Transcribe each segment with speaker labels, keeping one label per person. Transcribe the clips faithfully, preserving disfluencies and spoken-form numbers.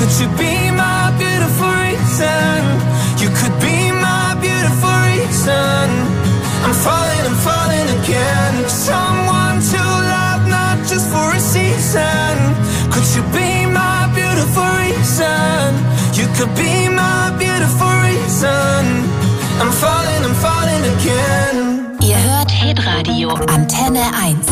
Speaker 1: Could you be my beautiful reason? You could be my beautiful reason. I'm falling, I'm falling again. Someone to love, not just for a season. Could you be my beautiful reason? You could be my beautiful reason. I'm falling, I'm falling again.
Speaker 2: Ihr hört Hitradio Antenne eins.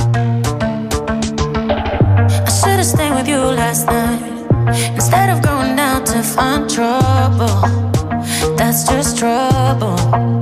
Speaker 3: I should've stayed with you last night instead of going out to find trouble. That's just trouble.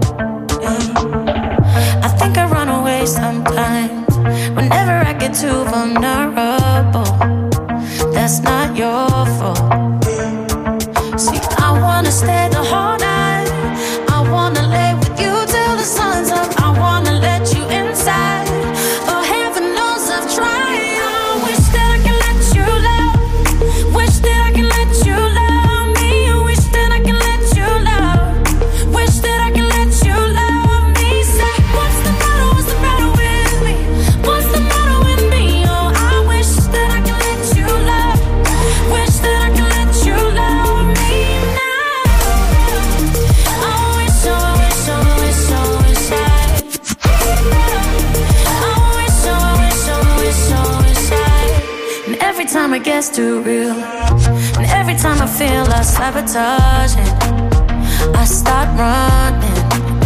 Speaker 3: I think I run away sometimes whenever I get too vulnerable. That's not your fault. See, I wanna stay the whole night. I wanna lay with you till the sun's up. I wanna let you inside. Oh, heaven knows I've tried. I wish that I could let you love. Wish that I could let you love me. Wish that I could let you love. Wish that I could let you love me. Say, what's the matter? What's the matter with me? What's the matter with me? Oh, I wish that I could let you love. Wish that I could let you love me now. I wish, I wish, I wish, I wish I. I wish, I wish, I wish, I wish I. And every time it gets too real, and every time I feel I sabotage it, I start running.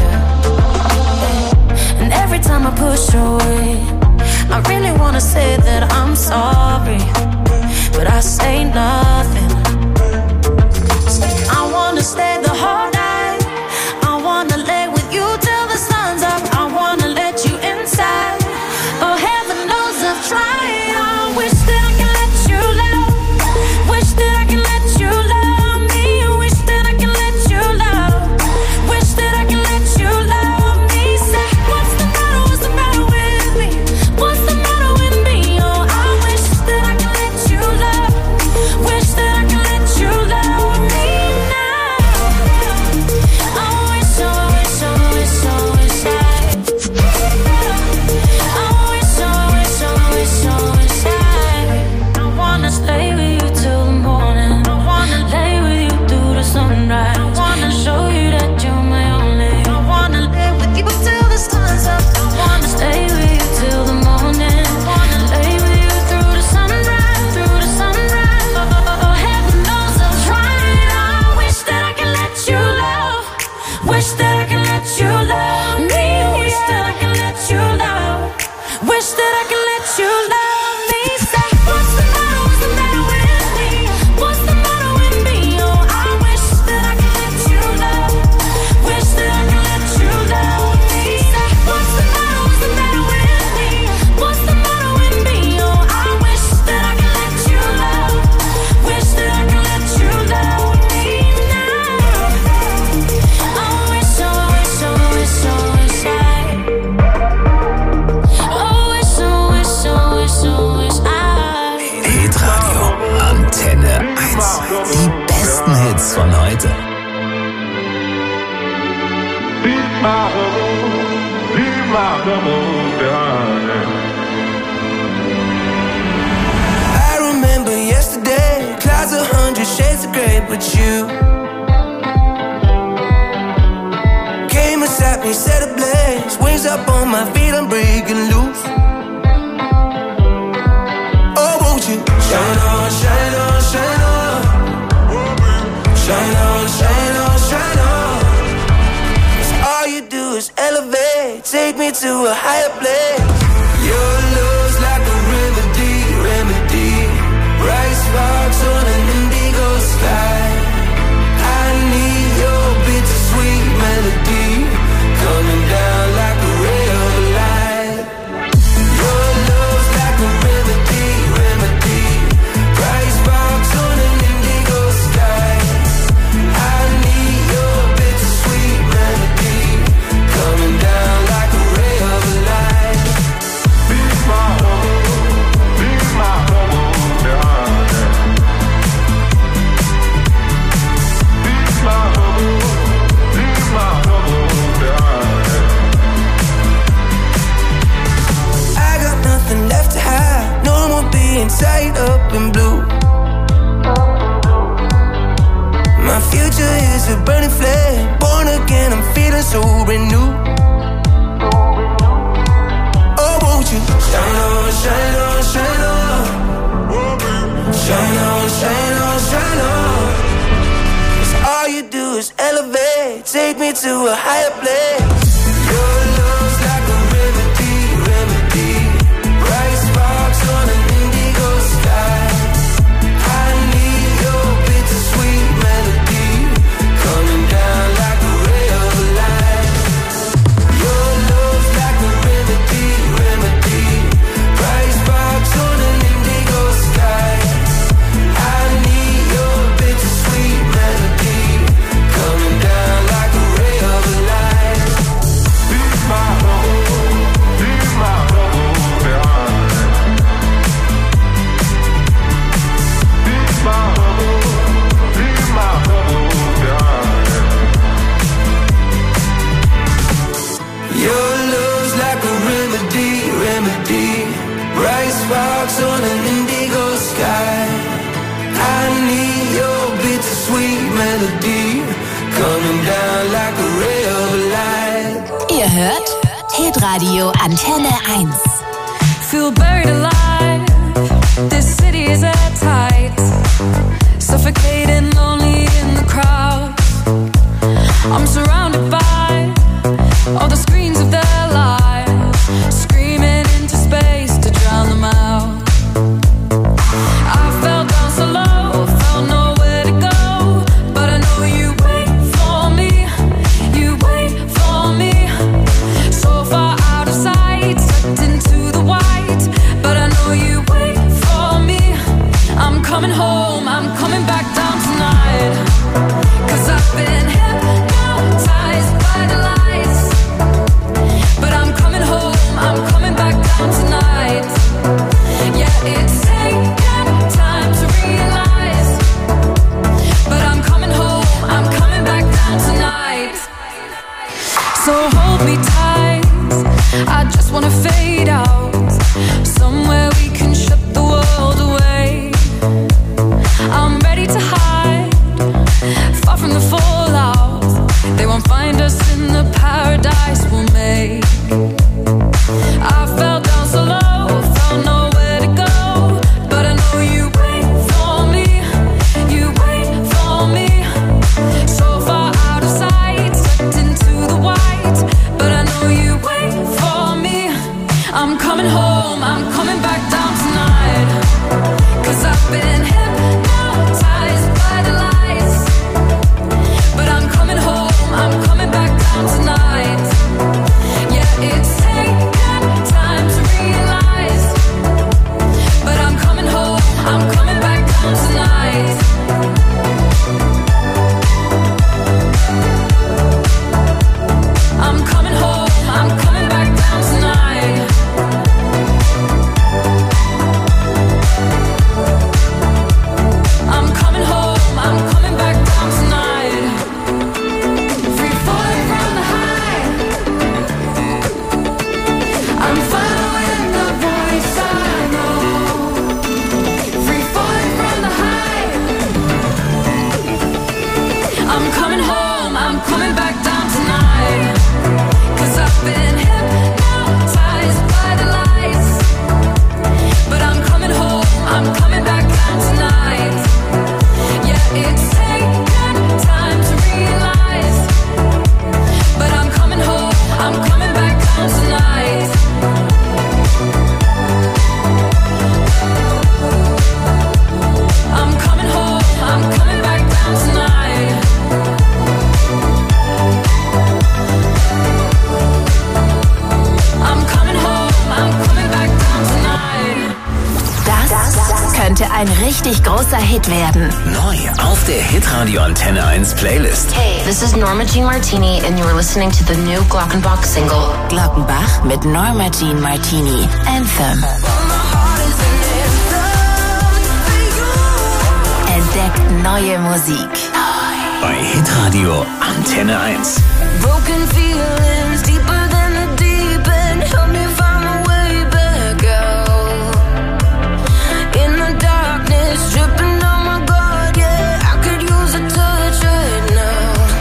Speaker 3: Yeah. And every time I push away, I really wanna say that I'm sorry, but I say nothing. I wanna stay the whole night. I wanna lay with you till the sun's up. I wanna let you inside. Oh, heaven knows I've tried. I wish that I could let you love. Wish that I could let you love me. Wish that I could let you love. Wish that I could let you love me. Say, what's the matter? What's the matter with me? What's the matter with me? Oh, I wish that I could let you love. Wish that I could let you love me now. I wish, I wish, I wish, I wish I. I wish, I wish, I wish, I wish I. I wanna stay with you till the morning. I wanna lay with you through the sunrise. I wanna show you that you're my only. I wanna live with you till the sun's up. I wanna stay with you till the morning. I wanna lay with you through the sunrise, through the sunrise. Oh, heaven knows I've tried. I wish that I could let you love. Wish that I could let you love me. Wish that I could let you love. Wish that I could let you love me. Say, what's the matter? What's the matter with me? What's the matter with me? Oh, I wish that I could let you love. Wish that I could let you love me. Say, what's the matter? What's the matter with me? What's the matter with me? Oh, I wish that I could let you love. Wish that I could let you love me now. I wish, I wish, I wish, I wish I. Oh, wish, I wish, I wish, I wish I.
Speaker 4: Hitradio Antenne eins. Die besten Hits von heute.
Speaker 5: Leave my trouble, leave my trouble behind.
Speaker 1: I remember yesterday, clouds a hundred shades of grey, but you came and sat me, set ablaze. Wings up on my feet, I'm breaking loose. Oh, won't you shine on, shine on, shine on, shine on, shine on, shine on. 'Cause all you do is elevate, take me to a higher place. Your love's like a remedy, remedy. Bright sparks on an indigo sky. I need your bittersweet melody coming down like a ray of light. Your love's like a remedy, remedy. Bright sparks on an indigo sky. I need your bittersweet melody coming down like a ray of light.
Speaker 5: Leave my trouble, leave my trouble behind. Leave my trouble, leave my trouble behind.
Speaker 1: I got nothing left to hide, no more being tied up in blue. a burning flame. Born again, I'm feeling so brand new. Oh, won't you shine on, shine on, shine on. Shine on, shine on, shine on. 'Cause all you do is elevate. Take me to a higher place. Your love's like a remedy, remedy. Bright sparks on an indigo sky. I need your bittersweet melody coming down like a ray of light. Your love's like a remedy, remedy. Bright sparks on an indigo sky. I need your bittersweet melody coming down like a ray of light.
Speaker 5: Leave my trouble, leave my trouble behind. Leave my trouble, leave my trouble behind.
Speaker 1: Your love's like a remedy, remedy. Bright sparks on an indigo sky. I need your bittersweet melody coming down like a ray of light.
Speaker 2: Ihr hört Hitradio Antenne eins.
Speaker 3: Feel buried alive. This city is airtight. Suffocating, lonely in the crowd. I'm surrounded by all the screens of their lives, screaming into space to drown them out. I fell down so low, felt nowhere to go, but I know you wait for me, you wait for me. So far out of sight, sucked into the white, but I know you wait for me. I'm coming home, I'm coming back down tonight. 'Cause I've been hypnotized by the lights, but I'm coming home, I'm coming back down tonight. Yeah, it's taken time to realize, but I'm coming home, I'm coming back down tonight. So hold me tight, I just wanna fade out, somewhere we can shut the world away. I'm ready to hide, far from the fallout. They won't find us in the paradise we'll make. I fell down so low, felt nowhere to go, but I know you wait for me, you wait for me. So far out of sight, sucked into the white, but I know you wait for me. I'm coming home, I'm coming back down tonight. 'Cause I've been hypnotized by the lights, but I'm coming home, I'm coming back down tonight. Yeah, it's taken time to realize, but I'm coming home, I'm coming back down tonight. I'm coming home, I'm coming back down tonight. I'm coming home, I'm coming back down tonight. Free falling from the high, I'm following the voice I know. Free falling from the high, I'm coming home, I'm coming back down tonight. 'Cause I've been hypnotized by the lights, but I'm coming home, I'm coming back down tonight. Yeah, it's taken time to realize, but I'm coming home, I'm coming back down tonight. I'm coming home, I'm coming back down tonight. I'm coming home, I'm coming back down tonight.
Speaker 2: Das könnte ein richtig großer Hit werden.
Speaker 4: Neu auf der Hitradio Antenne eins Playlist.
Speaker 6: Hey, this is Norma Jean Martini and you are listening to the new Glockenbach single.
Speaker 2: Glockenbach mit Norma Jean Martini. Anthem. Entdeckt neue Musik.
Speaker 4: Bei Hitradio Antenne eins.
Speaker 3: Broken feelings deeper than the deep end. Help me find my way back out. In the darkness, dripping on my guard, yeah. I could use a touch right now.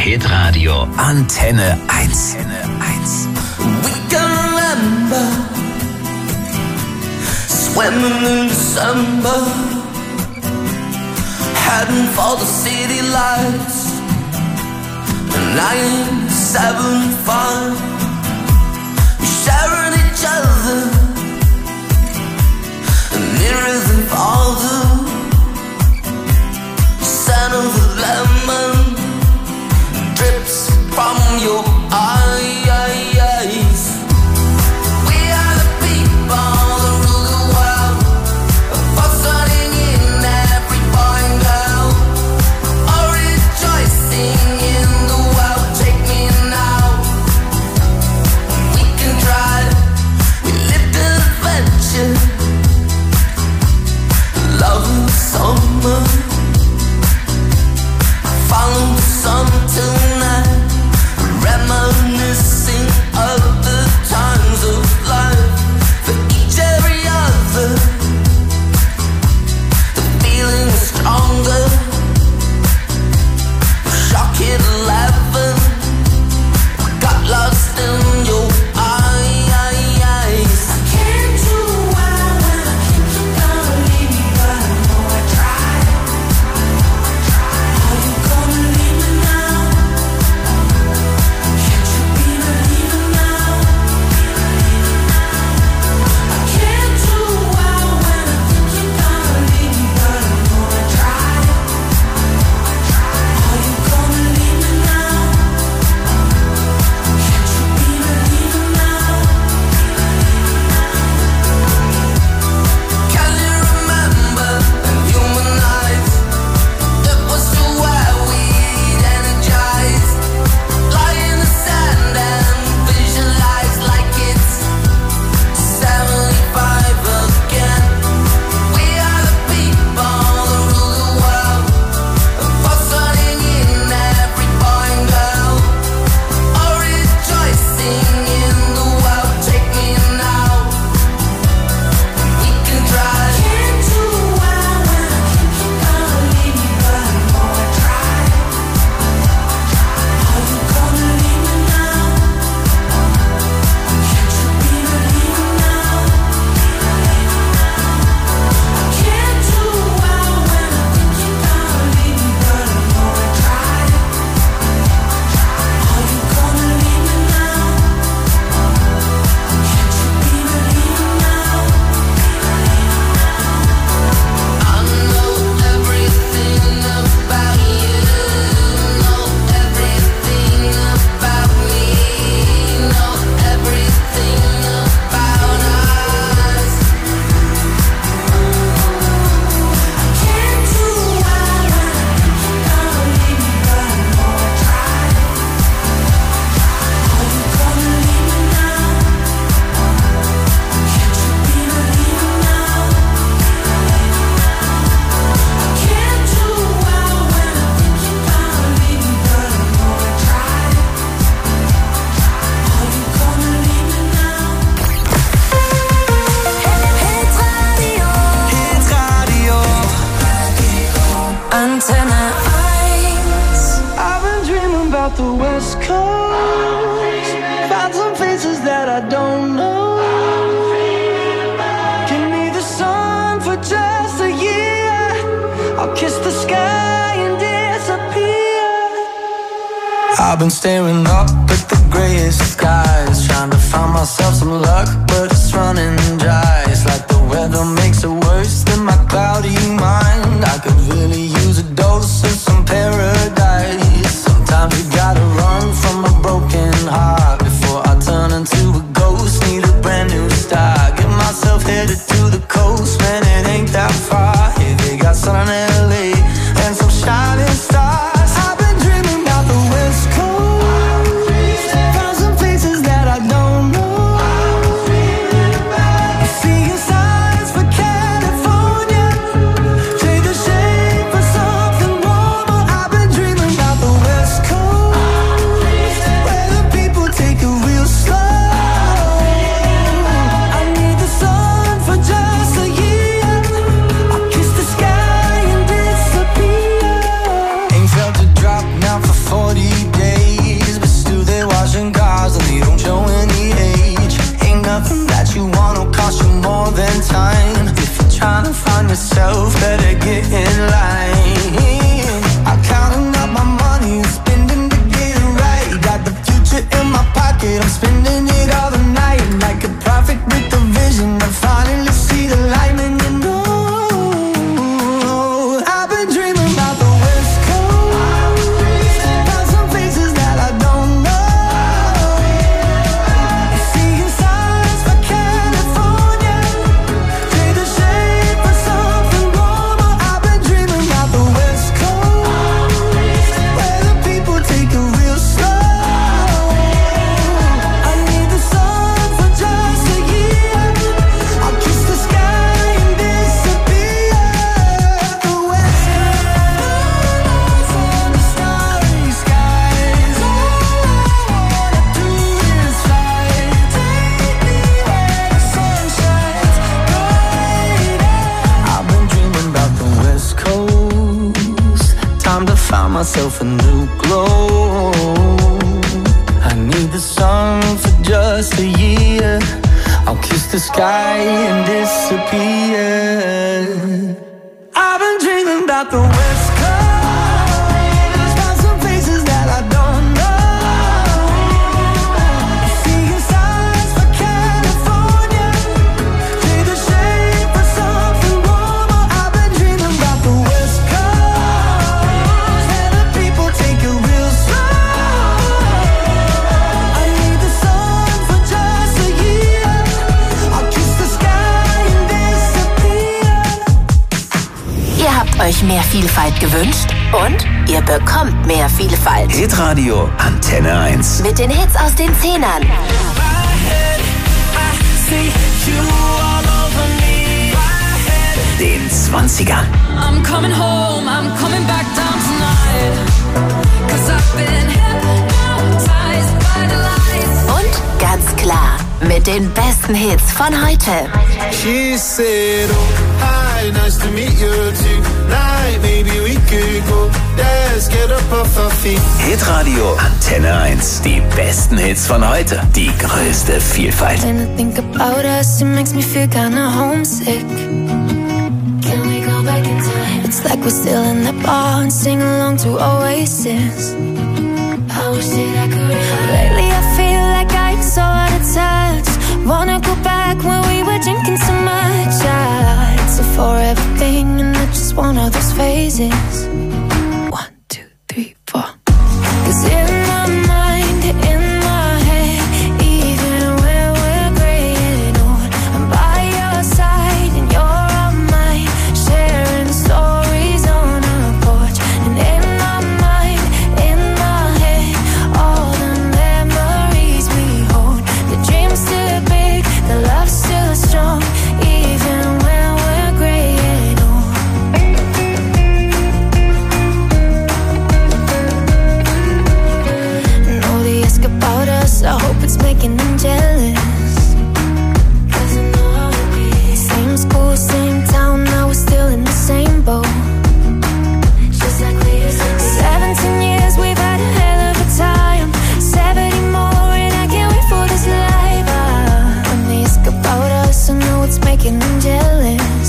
Speaker 4: Hitradio Antenne eins. Antenne eins.
Speaker 1: We can remember swimming in December, heading for the city lights. nine seven five, we sharing each other nearer than farther. Scent of the lemon drips from your eyes. We are the people that rule the world, fussing in every boy and girl, all rejoicing in the world. Take me now, we can try. We lived an adventure, love in summer, follow the sun till night, reminiscing of the times of life. For each every other, the feeling is stronger. Shock at eleven, got lost in your eyes. I can't do well when I think you're gonna leave me, but I know I tried. Are you gonna leave me now? Can't you be believing now? I can't do well when I think you're gonna leave me, but I know I tried. Are you gonna leave me now? Can't you be believing now? Can you remember in human eyes? It was so where we'd energize, lie in the sand and visualize like it's seventy-five again. We are the people that rule the world, fussing in every boy and girl, all rejoicing in the world. Take me now, we can try. Can't do well when I think you're gonna leave me, but I know I tried. Are you gonna leave me now? Can't you be believing now? I can't do well when I think you're gonna leave me, but I know I tried. Are you gonna leave me now? Can't you be believing now? I know everything about you, know everything about me, know everything about us. I can't do well when I think you're gonna leave me, but I know I tried. Are you gonna leave me now? Can't you be believing now? I can't do well when I think you're gonna leave me, but I know I tried. Are you gonna leave me now? Antenne eins.
Speaker 7: I've been dreaming about the West Coast. Found some faces that I don't know. Give me the sun for just a year. I'll kiss the sky and disappear. I've been staring up at the grayest skies, trying to find myself some luck, but it's running dry. It's like the weather makes it worse than my cloudy mind. I could really use a dose of some paradise. Sometimes you gotta run from a broken heart before I turn into a ghost. Need a brand new start. Get myself headed to the coast, man, it ain't that far. Yeah, they got sun in L A and some shining stars. I've been dreaming about the West Coast. Found some places that I don't know. Seeing signs for California, trade the shade for myself a new glow. I need the sun for just a year. I'll kiss the sky and disappear. I've been dreaming about the West Coast, about some places that I don't know. Seeing signs for California, trade the shade for something warmer. I've been dreaming about the West Coast, where the people take it real slow. I need the sun for just a year. I'll kiss the sky and disappear.
Speaker 2: Ihr habt euch mehr Vielfalt gewünscht und ihr bekommt mehr Vielfalt.
Speaker 4: Hitradio Antenne eins.
Speaker 2: Mit den Hits aus den Zehnern.
Speaker 4: Den zwanzigern.
Speaker 3: I'm coming home, I'm coming back down tonight. 'Cause I've been hypnotized by the lights.
Speaker 2: Und ganz klar, mit den besten Hits von heute.
Speaker 8: She said, oh, hi, nice to meet you tonight. Maybe we could go, let's get up off our feet.
Speaker 4: Hitradio Antenne eins. Die besten Hits von heute. Die größte Vielfalt.
Speaker 3: When I think about us, it makes me feel kinda homesick. Can we go back in time? It's like we're still in the bar and sing along to Oasis. I wish that I could. Lately I feel like I'm so out of touch. Wanna go back when we were drinking so much. Ah, it's a forever thing and I just want all those phases. One, two, three, four. 'Cause in my mind, in my head, even when we're graying old, I'm by your side and you're on mine, sharing stories on a porch. And in my mind, in my head, all the memories we hold. The dream's still big, the love's still strong, even when we're graying old. And all they ask about us, I hope it's making them jealous. 'Cause I know how it is. Same school, same town, now we're still in the same boat. Just like we used to be. Seventeen years, we've had a hell of a time. Seventy more, and I can't wait for this life. Ah, when they ask about us, I know it's making them jealous.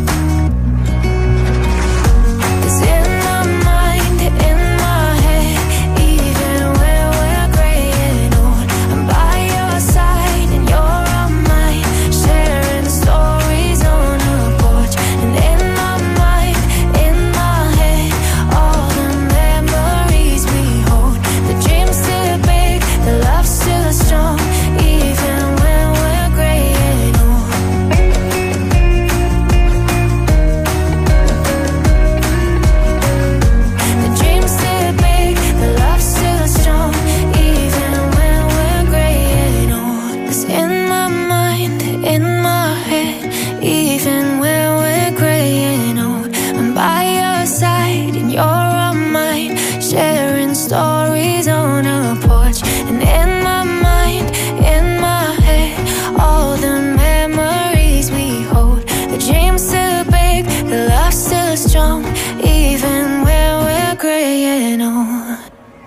Speaker 3: 'Cause in my mind, in my head, even when we're graying old, I'm by your side and you're on mine, sharing stories on a porch. And in my mind, in my head, all the memories we hold. The dream's still big, the love's still strong, even when we're graying old. The dream's still big, the love's still strong, even when we're graying old. 'Cause in my mind, in my head, even when we're graying old, I'm by your side and you're on mine, sharing stories on a porch. And in my mind, in my head, all the memories we hold. The dream's still big, the love's still strong, even when we're graying old.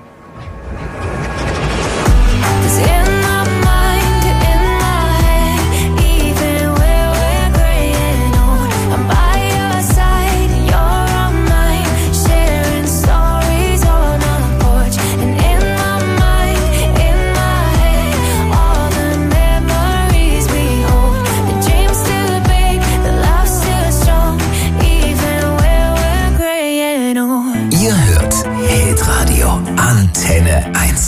Speaker 3: 'Cause in my mind, in my head, even when we're graying old, I'm by your side and you're on mine, sharing stories on a porch. And in my mind, in my head, all the memories we hold. The dream's still big, the love's still strong, even when we're graying old.
Speaker 4: Ihr hört Hitradio Antenne eins.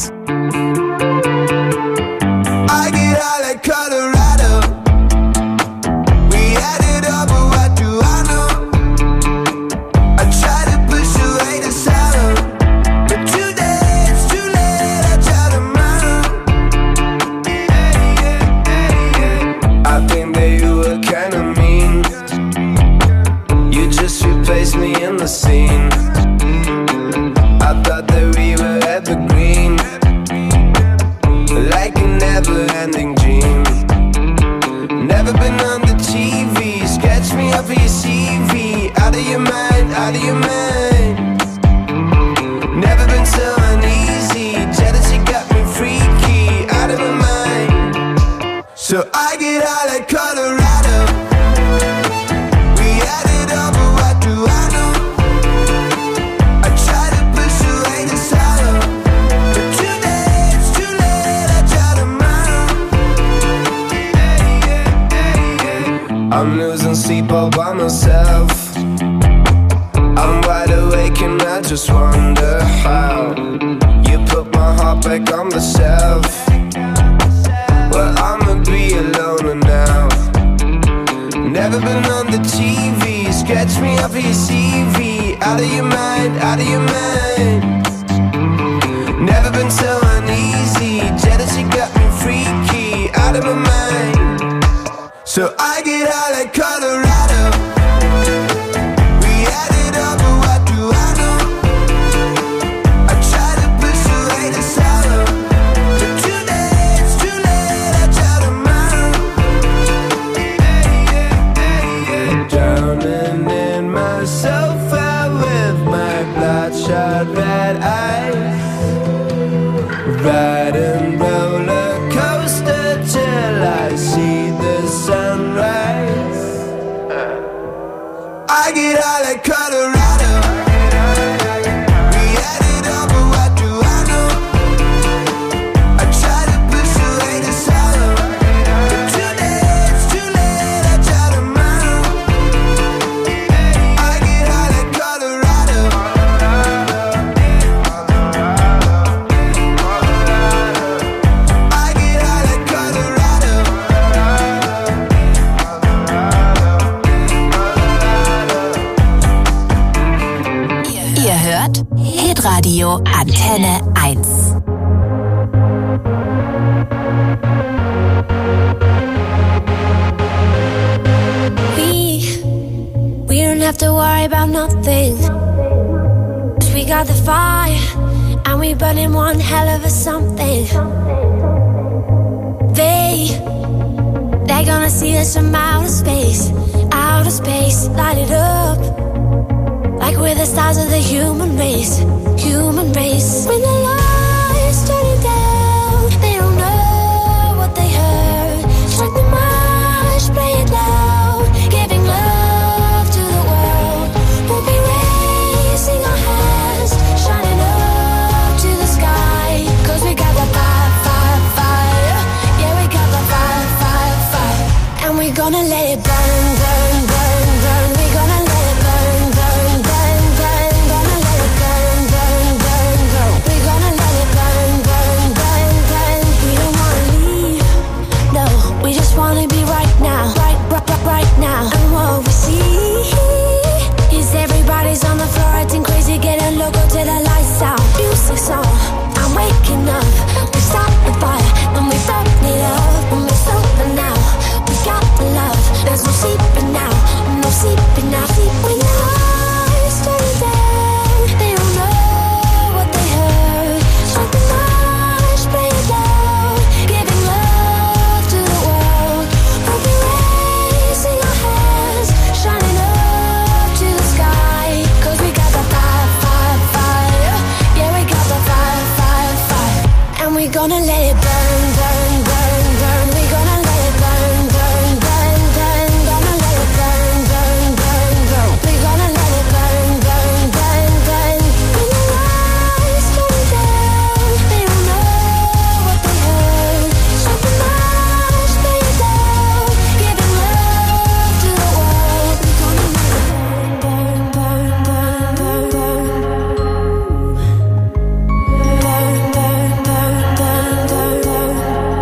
Speaker 1: I get high like Colorado. We had it all, but what do I know? I try to push away the sorrow, but today it's too late. I try tomorrow. I think that you were kinda mean. You just replaced me in the scene. I thought that we were evergreen, like a never-ending dream. Never been on the T V. Sketch me up for your C V. Out of your mind, out of your mind.
Speaker 9: I'm losing sleep all by myself. I'm wide awake and I just wonder how you put my heart back on the shelf. Well, I'ma be alone now. Never been on the T V. Scratch me off of your C V. Out of your mind, out of your mind. Never been so uneasy. Jealousy got me freaky. Out of my mind. So I get high like Colorado. We had it all, but what do I know? I try to push away the sorrow, but today it's too late. I try tomorrow. Drowning in my sofa with my bloodshot red eyes, riding roller coaster till I see the sunrise. I get high like Colorado. We had it all, but what do I know? I try to push away the sorrow, but today it's too late. I try tomorrow. I get high like Colorado. I get high like Colorado.
Speaker 2: Ihr hört Hitradio Antenne eins.
Speaker 10: We, we don't have to worry about nothing. 'Cause we got the fire and we burning one hell of a something. They, they're gonna see us from outer space, outer space, light it up. Like we're the stars of the human race, human race. When the lights turn it down, they don't know what they heard. Strike the march, play it loud, giving love to the world. We'll be raising our hands, shining up to the sky. 'Cause we got the fire, fire, fire. Yeah, we got the fire, fire, fire. And we're gonna let it burn, burn, burn, burn. We're gonna let it burn, burn, burn, burn. Gonna let it burn, burn, burn, burn. We're gonna let it burn, burn, burn, burn. We don't wanna leave, no. We just wanna be right now, right, right, right, right now. And what we see is everybody's on the floor acting crazy, getting loco till the lights out. Music's on, I'm waking up. We start the fire, then we burn it up. When we're sober now, we got the love. There's no sleeping now, no sleeping now. When the lights turn it down, they don't know what they heard. Strike the march, play it loud, giving love to the world. We'll be raising our hands, shining up to the sky. 'Cause we got the fire, fire, fire. Yeah, we got the fire, fire, fire. And we're gonna let it burn, burn, burn, burn. We're gonna let it burn, burn, burn, burn. Gonna let it burn, burn, burn, burn. We're gonna let it burn, burn, burn, burn. When the lights turn it down, they don't know what they heard. Strike the march, play it loud, giving love to the world. We're gonna let it burn, burn, burn, burn, burn, burn, burn, burn, burn, burn, burn.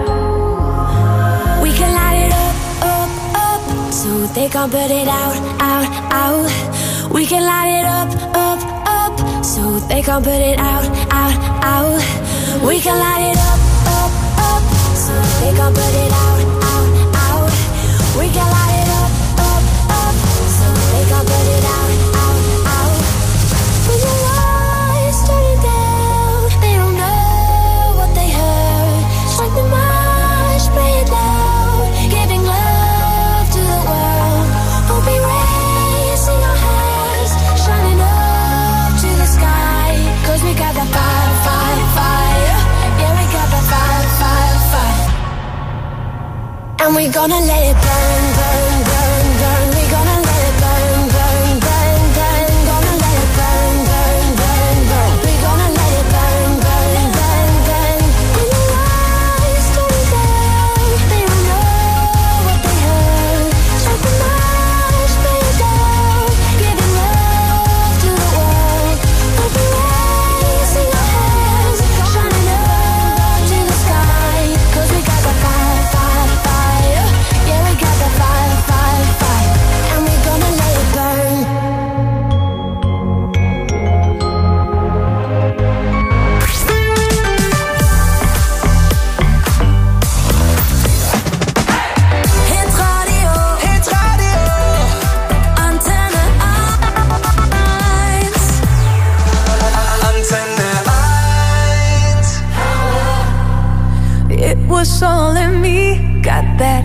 Speaker 10: We can light it up, up, up, so they can't put it out, out, out. We can light it up, up, up, so they can't put it out, out, out. We can light it up, up, up, so they can't put it out, out, out. We can light it up, up, up, so they can't put it out, out, out. When the lights turn it down, they don't know what they heard. Strike the march, play it loud, giving love to the world. We'll be raising our hands, shining up to the sky. 'Cause we got the fire, fire, fire. Yeah, we got the fire, fire, fire. And we're gonna let it burn, burn, burn, burn. We're gonna let it burn, burn, burn, burn. Gonna let it burn, burn, burn, burn. We're gonna let it burn, burn, burn, burn. When the lights turn it down, they don't know what they heard. Strike the
Speaker 11: was all in me. Got that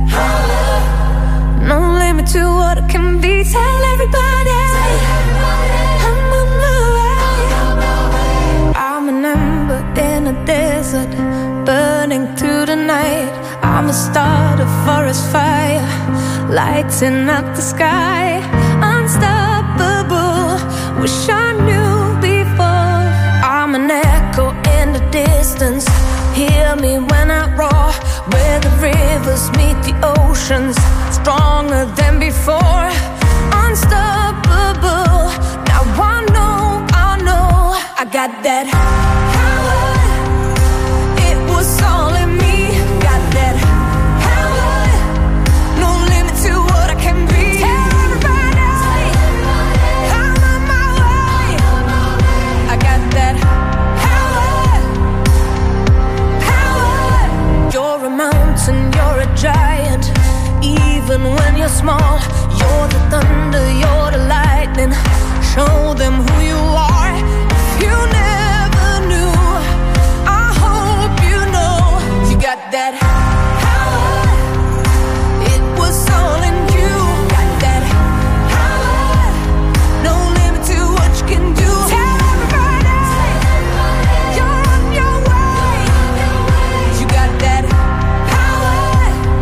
Speaker 11: no limit to what it can be. Tell everybody I'm on my way. I'm an ember in a desert, burning through the night. I'm a start, a forest fire, lighting up the sky. Unstoppable, wish I knew before. I'm an echo in the distance, hear me when I roar. Where the rivers meet the oceans, stronger than before. Unstoppable, now I know, I know I got that power. It was all in me. Got that power. No limit to what I can be. Tell everybody I'm on my way. I got that power. Power. You're a mountain, you're a giant. Even when you're small, you're the thunder, you're the lightning. Show them who you are. If you never knew, I hope you know. You got that power. It was all in you. Got that power. No limit to what you can do. Tell everybody you're on your way. You got that power.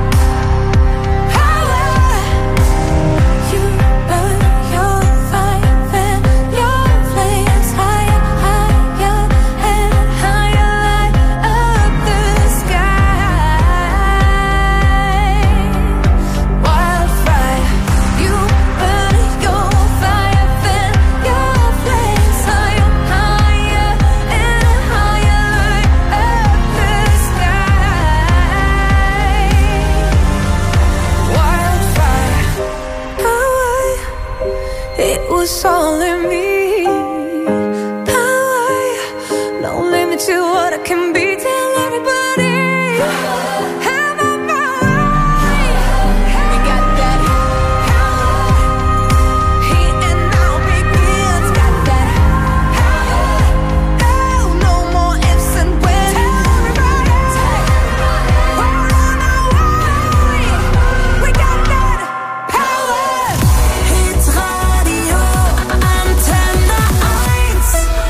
Speaker 11: Power. You burn your fire, fan your flames higher, higher and higher, light up the sky. Wildfire, you burn your fire, fan your flames higher, higher and higher, light up the sky. Wildfire, power, it was all in me. Power, no limit to what I can be. Tell everybody I'm on my way. We got that power. Here and now begins. Got that power. Oh, no more ifs and buts. Tell everybody we're on our way. We got that power. Hits Radio Antenne eins.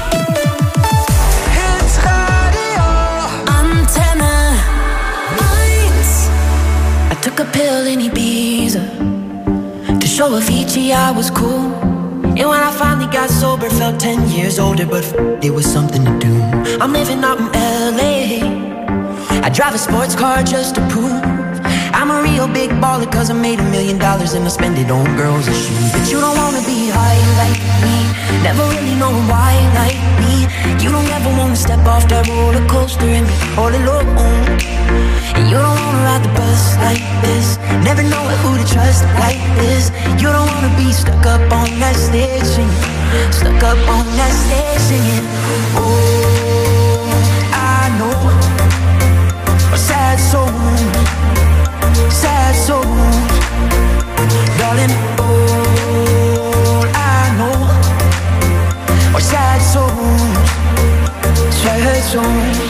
Speaker 11: Hits Radio Antenne eins. I took a pill in Ibiza to show Avicii I was cool. And when I finally got sober, felt ten years older, but f- it was something to do. I'm living out in L A. I drive a sports car just to prove I'm a real big baller, cause I made a million dollars and I spend it on girls and shoes. But you don't wanna be high like me, never really know why like me. You don't ever wanna step off that roller coaster and be all alone. And you don't wanna ride the bus like this, never know who to trust like this. You don't wanna be stuck up on that stage singing, stuck up on that stage singing. Oh, I know a sad soul, sad soul, darling. All I know are sad souls, sad souls.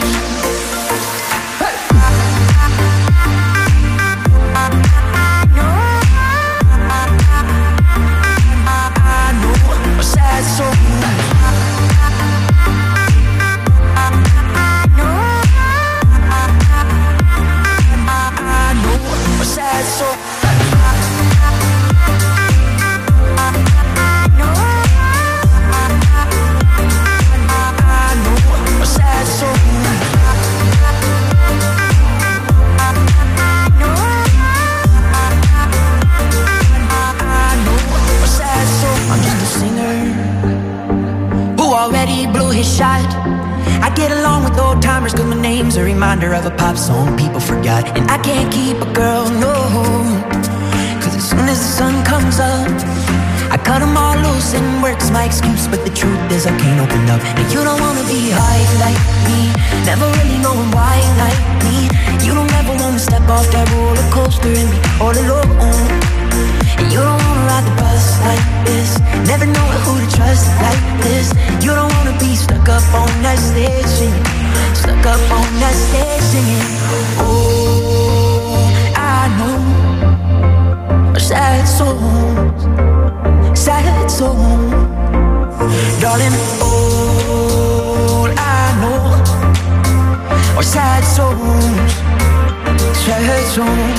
Speaker 11: Shot. I get along with old timers cause my name's a reminder of a pop song people forgot. And I can't keep a girl, no, cause as soon as the sun comes up I cut them all loose and work's my excuse. But the truth is I can't open up. And you don't wanna be high like me, never really knowing why like me. You don't ever wanna step off that roller coaster and be all alone. And you don't wanna ride the bus like this, never know who to trust like this. You don't wanna be stuck up on that stage singing, stuck up on that stage singing. Oh, I know sad songs, sad songs, darling. All I know are sad songs, sad songs.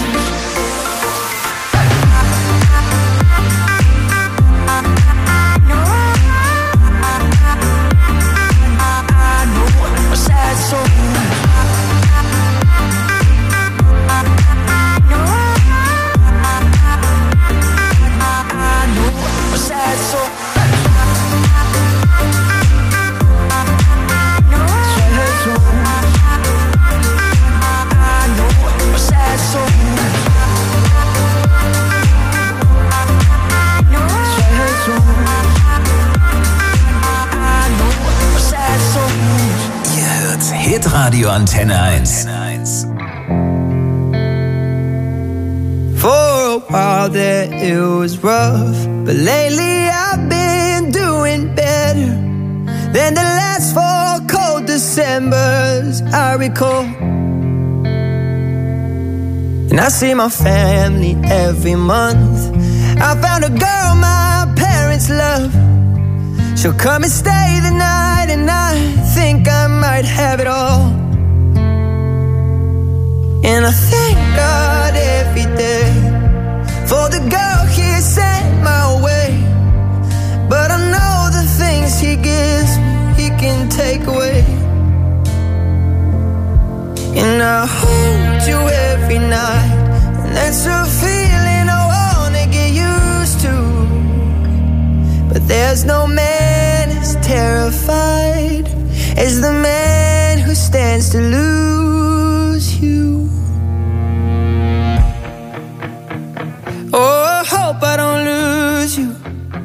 Speaker 4: Hitradio Antenne eins.
Speaker 7: For a while there it was rough, but lately I've been doing better than the last four cold Decembers I recall. And I see my family every month. I found a girl my parents love. She'll come and stay the night, and I think I might have it all. And I thank God every day for the girl He sent my way. But I know the things He gives me, He can take away. And I hold you every night, and that's a feeling I wanna get used to. But there's no man as terrified as the man who stands to lose you. Oh, I hope I don't lose you.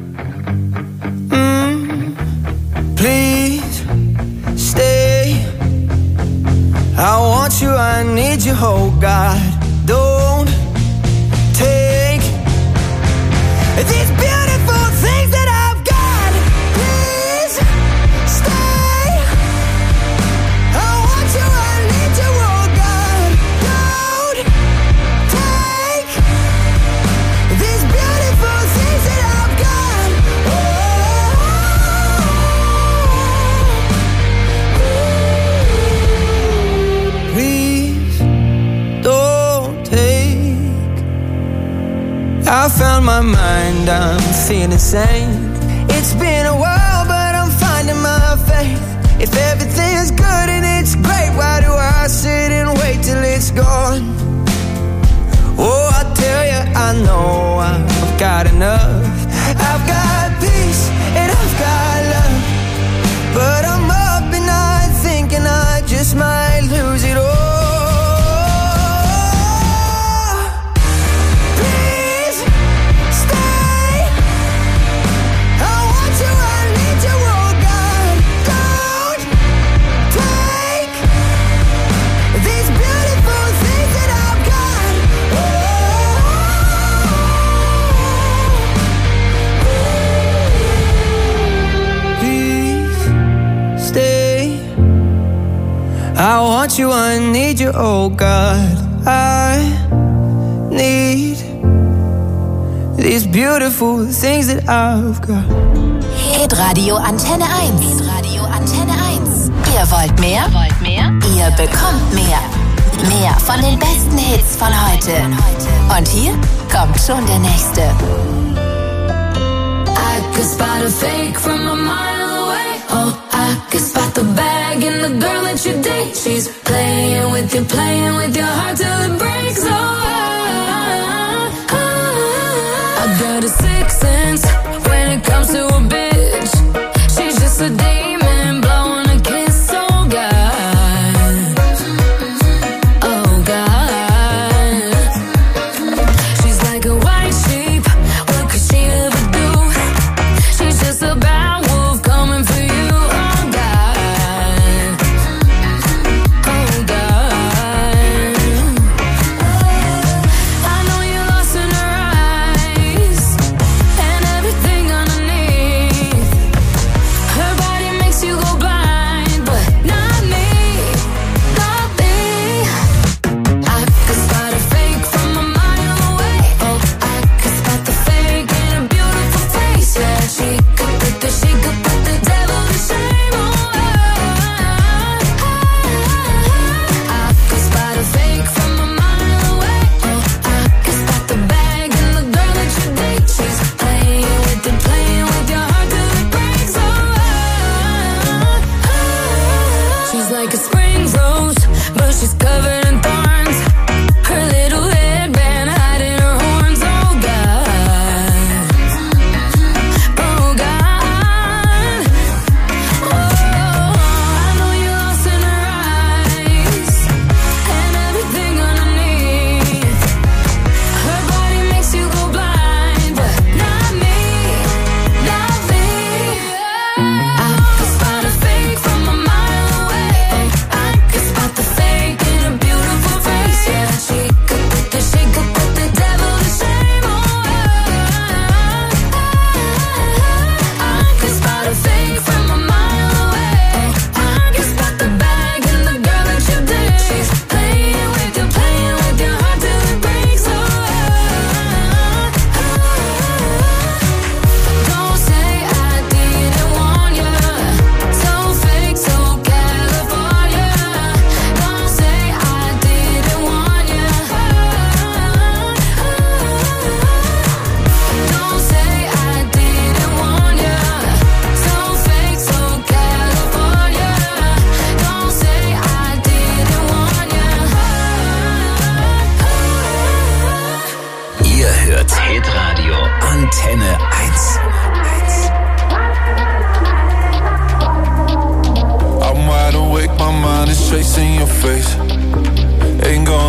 Speaker 7: Mm, please stay. I want you, I need you, oh God. Don't take these beautiful things that I've got. Please stay. I want you, I need you, oh God. Don't take these beautiful things that I've got. Oh, please don't take. I found my mind, I'm feeling sane. It's been a while, but I'm finding my faith. If everything's good and it's great, why do I sit and wait till it's gone? Oh, I tell you, I know I've got enough. I've got peace and I've got love, but I'm up at night thinking I just might lose it all. I want you, I need you, oh God. I need these beautiful things that I've got.
Speaker 2: Hitradio Antenne eins. Hitradio Antenne eins. Ihr wollt mehr? Ihr wollt mehr? Ihr bekommt mehr. Mehr von den besten Hits von heute. Und hier kommt schon der nächste.
Speaker 11: I could spot a fake from a mile away. Oh, I could spot the bag in the girl that you date. She's playing with you, playing with your heart till it breaks. Oh, I, I, I got a sixth sense when it comes to a bitch. She's just a demon blowing a kiss. Oh God, oh God. She's like a white sheep. What could she ever do? She's just a bad wolf coming for you. Oh God, oh God.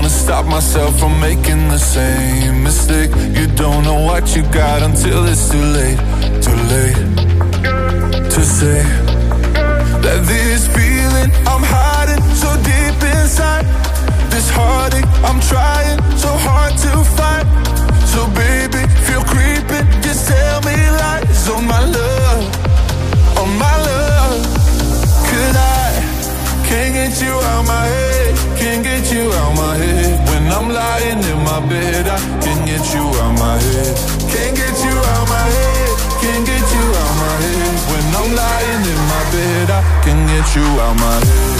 Speaker 5: wanna stop myself from making the same mistake. You don't know what you got until it's too late, too late to say that this feeling I'm hiding so deep inside, this heartache I'm trying so hard to fight. So baby, feel creeping, just tell me lies on my love, on my love. Could I, can't get you out my head, can't get you out my head. When I'm lying in my bed, I can't get you out my head. Can't get you out my head, can't get you out my head. When I'm lying in my bed, I can get you out my head.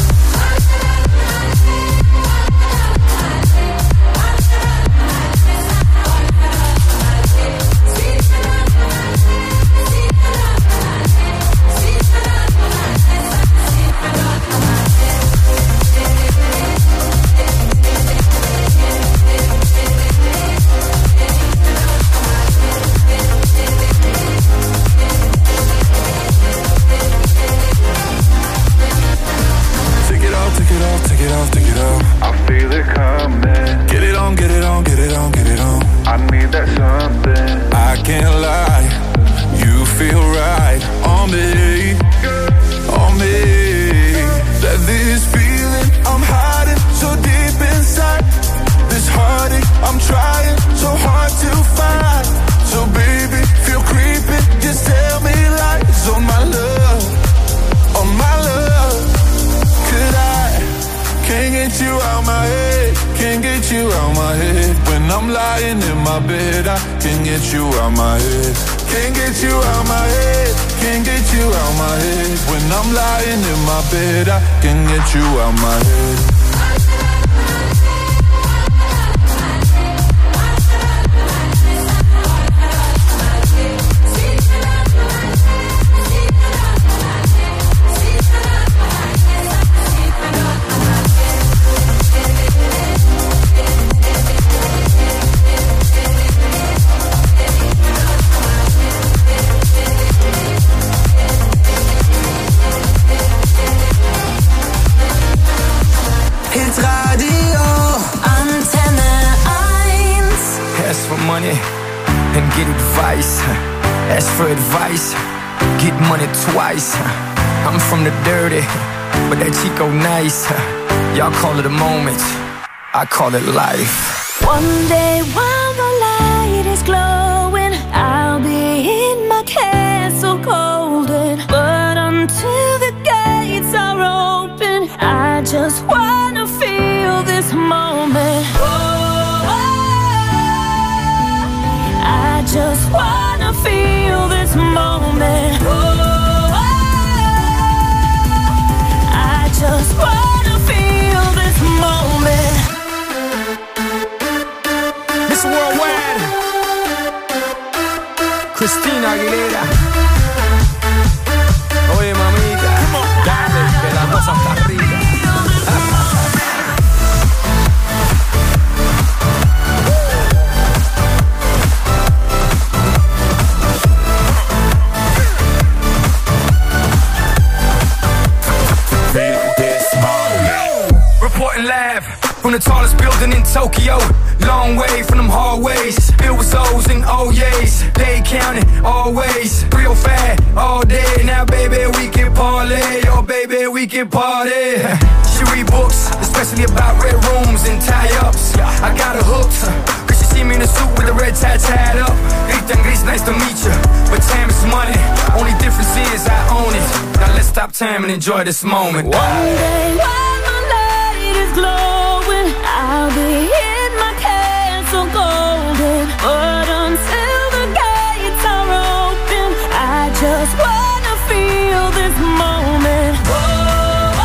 Speaker 12: I call it life.
Speaker 10: One day while the light is glowing, I'll be in my castle golden. But until the gates are open, I just wanna feel this moment. Oh, I just wanna feel this moment. Oh, I just wanna feel this moment.
Speaker 12: Worldwide, Christina Aguilera. Oye, mamita, dale, que la cosa está rica. Reporting live from the tallest building in Tokyo. Long way from them hallways, filled with O's and O's. They counting always, real fat all day. Now baby we can parlay, oh baby we can party. She read books, especially about red rooms and tie-ups. I got her hooked, cause she see me in a suit with the red tie tied up. Ethan Gris, nice to meet you, but time is money. Only difference is I own it. Now let's stop time and enjoy this moment.
Speaker 10: One day while the light is glowing, I'll be in my castle golden. But until the gates are open, I just wanna feel this moment. Oh,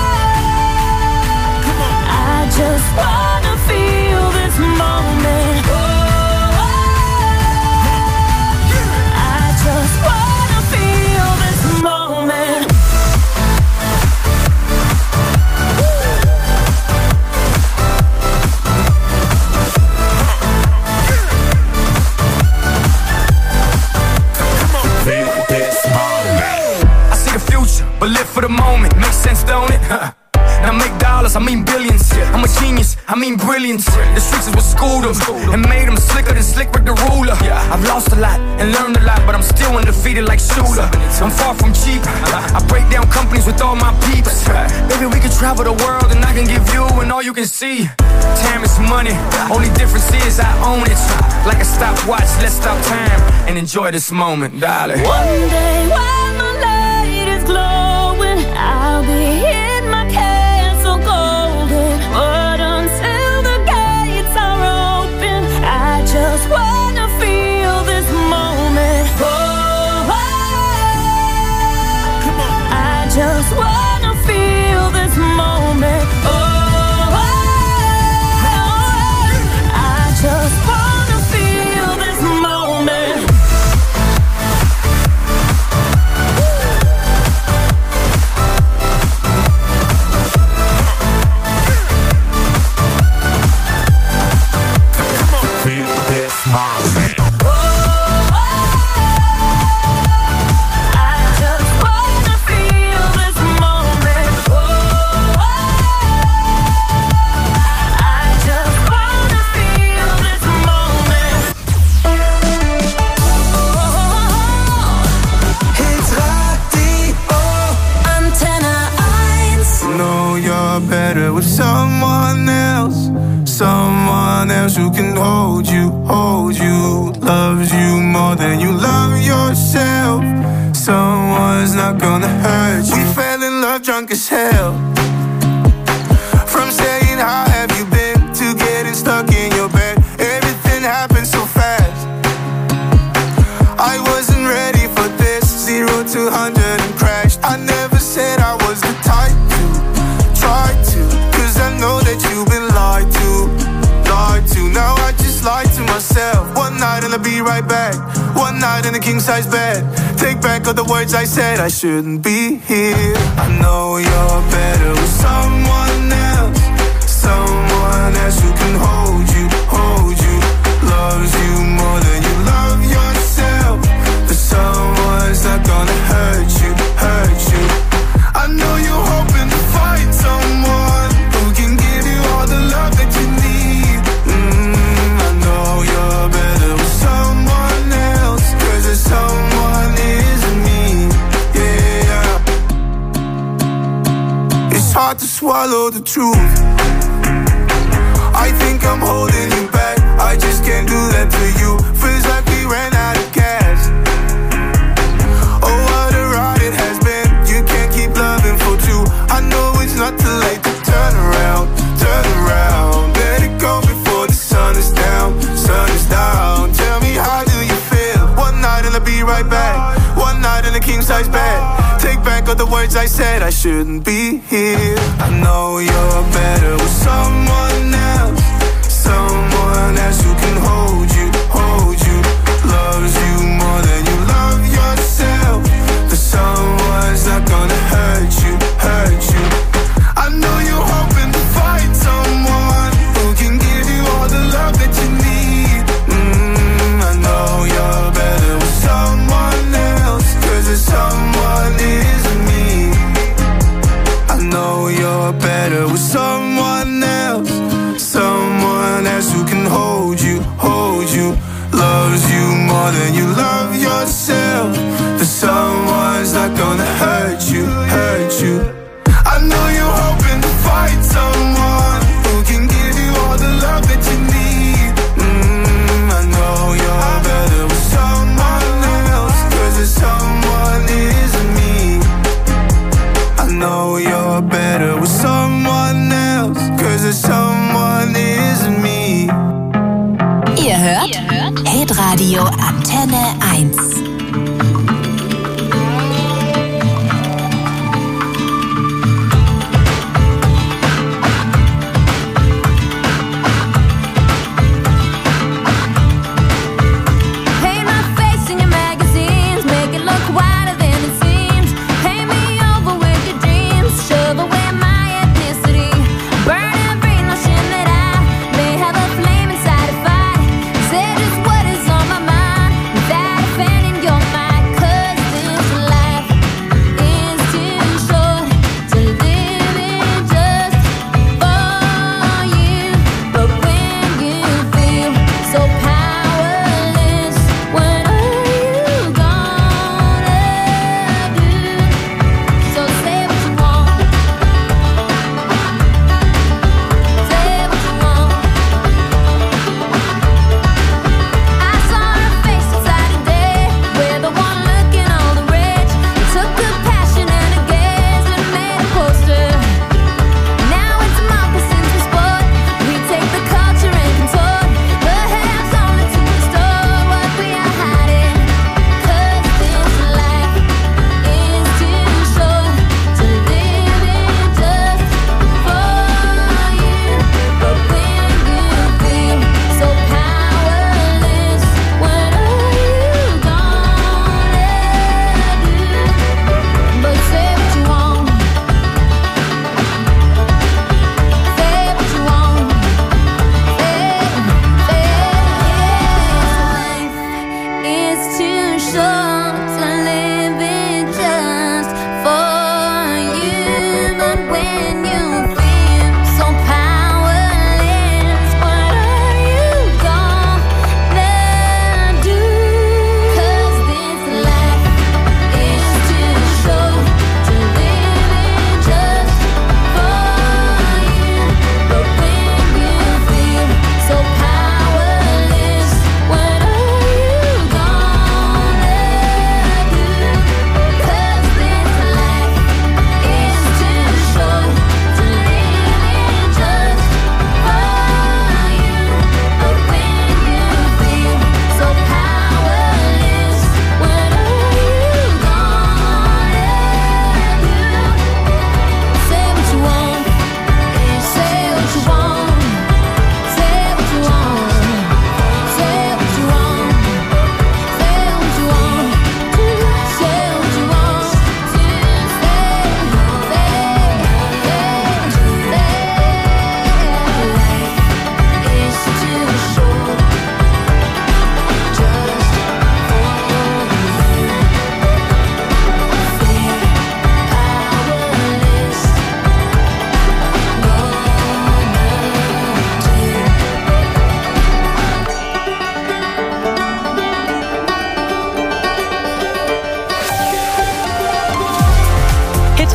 Speaker 10: I just wanna feel this moment. Oh, I just wanna feel this moment.
Speaker 12: But live for the moment, makes sense, don't it? Huh. Now make dollars, I mean billions. Yeah. I'm a genius, I mean brilliant. The streets is what schooled them and made them slicker than Slick Rick the Ruler. I've lost a lot and learned a lot, but I'm still undefeated like Shooter. I'm far from cheap, I break down companies with all my peeps. Maybe we can travel the world and I can give you and all you can see. Time is money, only difference is I own it. Like a stopwatch, let's stop time and enjoy this moment, darling.
Speaker 3: One day when my light is glowing, I'll be in my castle golden. But until the gates are open, I just wanna feel this moment. Oh, I just wanna feel this moment. Oh, I just wanna feel this moment.
Speaker 8: Better with someone else, someone else who can hold you, hold you, loves you more than you love yourself. Someone's not gonna hurt you. We fell in love drunk as hell. From saying how have you been to getting stuck in your bed, everything happened so fast. I wasn't ready for this. Zero to hundred and crashed. I never said I was the type to try to, cause I know that you've been lied to, lied to. Now I just lied to myself. One night and I'll be right back. One night in a king size bed. Take back all the words I said. I shouldn't be here. I know you're better with someone else, someone else who can hold you, hold you, loves you more than you love yourself. But someone's not gonna hurt you, hurt you. I know you're hoping to find someone who can give you all the love that you need. mm, I know you're better with someone else, cause there's someone isn't me. Yeah, it's hard to swallow the truth. I think I'm holding you back, I just can't do that to you. Feels like we ran out of gas. Oh, what a ride it has been. You can't keep loving for two. I know it's not too late to turn around, turn around. Let it go before the sun is down, sun is down. Tell me, how do you feel? One night and I'll be right back. One night in a king size bed. Take back all the words I said. I shouldn't be here. I know you're better with someone else, someone else who can hold you, hold you, loves you more than you love yourself. But someone's not gonna hurt you, hurt you. I know you're hoping to find someone who can give you all the love that you need. mm, I know you're better with someone else, cause there's someone isn't me. I know you're better with someone else, someone else who can hold you, hold you, loves you more than you love yourself. But someone's not gonna hurt you, hurt you. I know you're hoping to find someone who can give you all the love that you need. mm, I know you're better with someone else, cause there's someone isn't me. I know you're better with someone else, cause there's someone isn't me.
Speaker 2: Ihr hört, Ihr hört? Hitradio Antenne eins.
Speaker 3: Paint my face in your magazines, make it look wider than it seems. Paint me over with your dreams, shove away my ethnicity. Burn every notion that I may have a flame inside a fight. Say just what is on my mind without offending your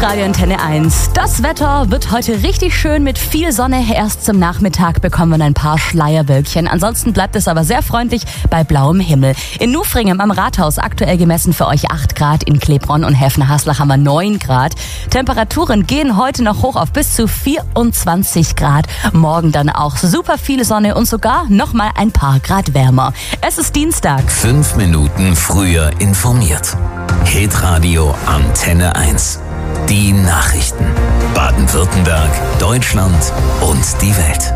Speaker 13: Hitradio Antenne eins. Das Wetter wird heute richtig schön mit viel Sonne. Erst zum Nachmittag bekommen wir ein paar Schleierwölkchen. Ansonsten bleibt es aber sehr freundlich bei blauem Himmel. In Nufringen am Rathaus aktuell gemessen für euch acht Grad. In Klebronn und Helfner-Haslach haben wir neun Grad. Temperaturen gehen heute noch hoch auf bis zu vierundzwanzig Grad. Morgen dann auch super viel Sonne und sogar noch mal ein paar Grad wärmer. Es ist Dienstag.
Speaker 4: Fünf Minuten früher informiert. Hitradio Antenne eins. Die Nachrichten. Baden-Württemberg, Deutschland und die Welt.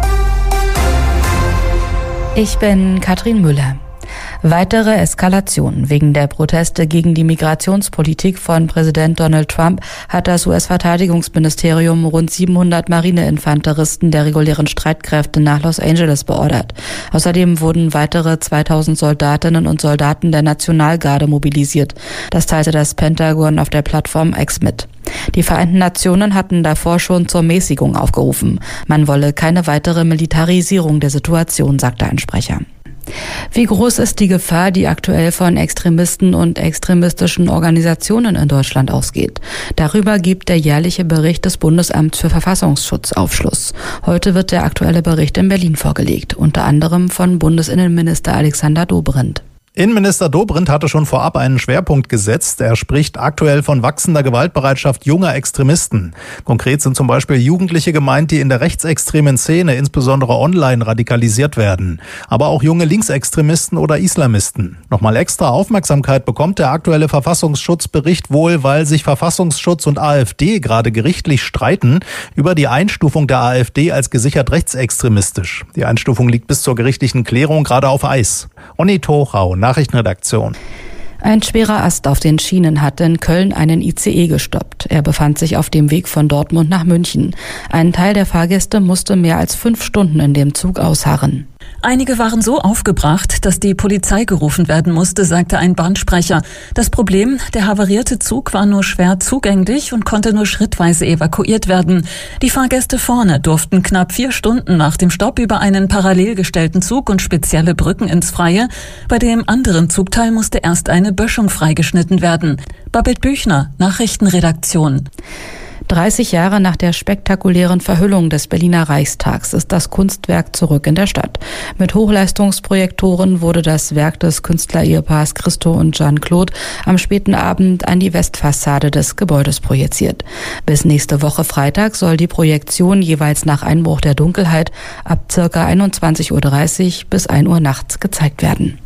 Speaker 14: Ich bin Katrin Müller. Weitere Eskalationen wegen der Proteste gegen die Migrationspolitik von Präsident Donald Trump hat das U S-Verteidigungsministerium rund siebenhundert Marineinfanteristen der regulären Streitkräfte nach Los Angeles beordert. Außerdem wurden weitere zweitausend Soldatinnen und Soldaten der Nationalgarde mobilisiert. Das teilte das Pentagon auf der Plattform X mit. Die Vereinten Nationen hatten davor schon zur Mäßigung aufgerufen. Man wolle keine weitere Militarisierung der Situation, sagte ein Sprecher. Wie groß ist die Gefahr, die aktuell von Extremisten und extremistischen Organisationen in Deutschland ausgeht? Darüber gibt der jährliche Bericht des Bundesamts für Verfassungsschutz Aufschluss. Heute wird der aktuelle Bericht in Berlin vorgelegt, unter anderem von Bundesinnenminister Alexander Dobrindt.
Speaker 15: Innenminister Dobrindt hatte schon vorab einen Schwerpunkt gesetzt. Er spricht aktuell von wachsender Gewaltbereitschaft junger Extremisten. Konkret sind zum Beispiel Jugendliche gemeint, die in der rechtsextremen Szene, insbesondere online, radikalisiert werden. Aber auch junge Linksextremisten oder Islamisten. Nochmal extra Aufmerksamkeit bekommt der aktuelle Verfassungsschutzbericht wohl, weil sich Verfassungsschutz und AfD gerade gerichtlich streiten über die Einstufung der AfD als gesichert rechtsextremistisch. Die Einstufung liegt bis zur gerichtlichen Klärung gerade auf Eis. Onni Tochau, Nachrichtenredaktion.
Speaker 14: Ein schwerer Ast auf den Schienen hat in Köln einen I C E gestoppt. Er befand sich auf dem Weg von Dortmund nach München. Ein Teil der Fahrgäste musste mehr als fünf Stunden in dem Zug ausharren.
Speaker 16: Einige waren so aufgebracht, dass die Polizei gerufen werden musste, sagte ein Bahnsprecher. Das Problem, der havarierte Zug war nur schwer zugänglich und konnte nur schrittweise evakuiert werden. Die Fahrgäste vorne durften knapp vier Stunden nach dem Stopp über einen parallel gestellten Zug und spezielle Brücken ins Freie. Bei dem anderen Zugteil musste erst eine Böschung freigeschnitten werden. Babette Büchner, Nachrichtenredaktion.
Speaker 14: dreißig Jahre nach der spektakulären Verhüllung des Berliner Reichstags ist das Kunstwerk zurück in der Stadt. Mit Hochleistungsprojektoren wurde das Werk des Künstler-Ehepaars Christo und Jeanne-Claude am späten Abend an die Westfassade des Gebäudes projiziert. Bis nächste Woche Freitag soll die Projektion jeweils nach Einbruch der Dunkelheit ab ca. einundzwanzig Uhr dreißig bis ein Uhr nachts gezeigt werden.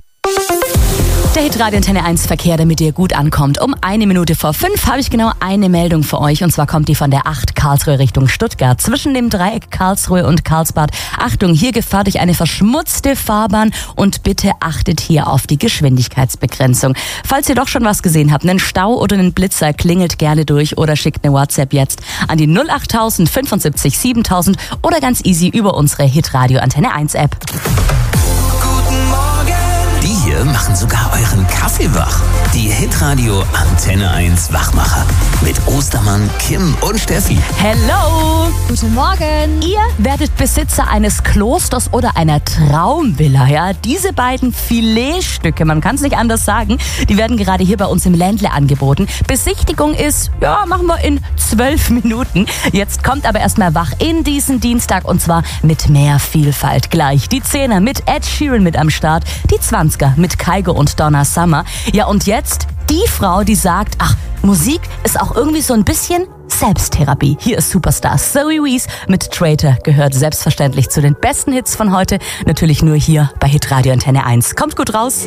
Speaker 13: Der Hitradio Antenne eins Verkehr, damit ihr gut ankommt. Um eine Minute vor fünf habe ich genau eine Meldung für euch. Und zwar kommt die von der acht Karlsruhe Richtung Stuttgart. Zwischen dem Dreieck Karlsruhe und Karlsbad. Achtung, hier gefahr durch eine verschmutzte Fahrbahn. Und bitte achtet hier auf die Geschwindigkeitsbegrenzung. Falls ihr doch schon was gesehen habt, einen Stau oder einen Blitzer, klingelt gerne durch oder schickt eine WhatsApp jetzt an die null acht null null fünfundsiebzig siebentausend oder ganz easy über unsere Hitradio Antenne eins App.
Speaker 4: Die hier machen sogar euren Kaffee wach. Die Hitradio Antenne eins Wachmacher. Mit Ostermann, Kim und Steffi.
Speaker 13: Hello!
Speaker 17: Guten Morgen!
Speaker 13: Ihr werdet Besitzer eines Klosters oder einer Traumvilla. Ja? Diese beiden Filetstücke, man kann es nicht anders sagen, die werden gerade hier bei uns im Ländle angeboten. Besichtigung ist, ja, machen wir in zwölf Minuten. Jetzt kommt aber erstmal wach in diesen Dienstag und zwar mit mehr Vielfalt. Gleich die Zehner mit Ed Sheeran mit am Start, die Zwanziger mit Kygo und Donna Summer. Ja, und jetzt die Frau, die sagt, ach, Musik ist auch irgendwie so ein bisschen Selbsttherapie. Hier ist Superstar Zoe Wees mit Traitor, gehört selbstverständlich zu den besten Hits von heute. Natürlich nur hier bei Hitradio Antenne eins. Kommt gut raus.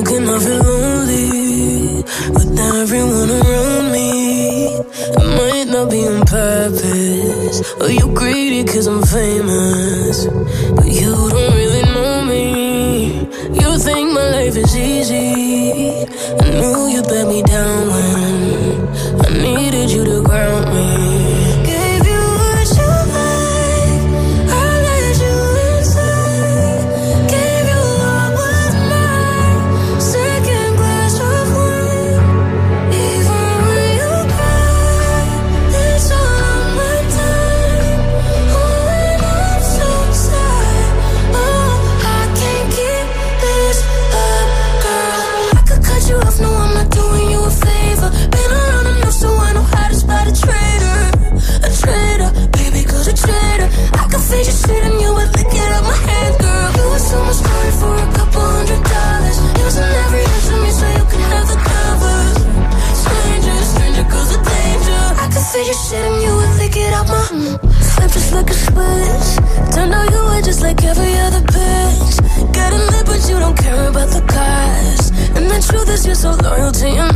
Speaker 18: You think my life is easy. I knew you'd let me down when I needed you to ground me. Gave you what you like, I let you inside. Gave you what was mine, second glass of wine. Even when you cry, it's all on my time. Oh, and I'm so sad. Oh, I can't keep this up, girl. I could cut you off, no, I'm not doing you a favor. Been around enough so I know how to spot a trend. flick a switch. Turned out you were just like every other bitch. Got a lip but you don't care about the cost. And the truth is you're so loyal to your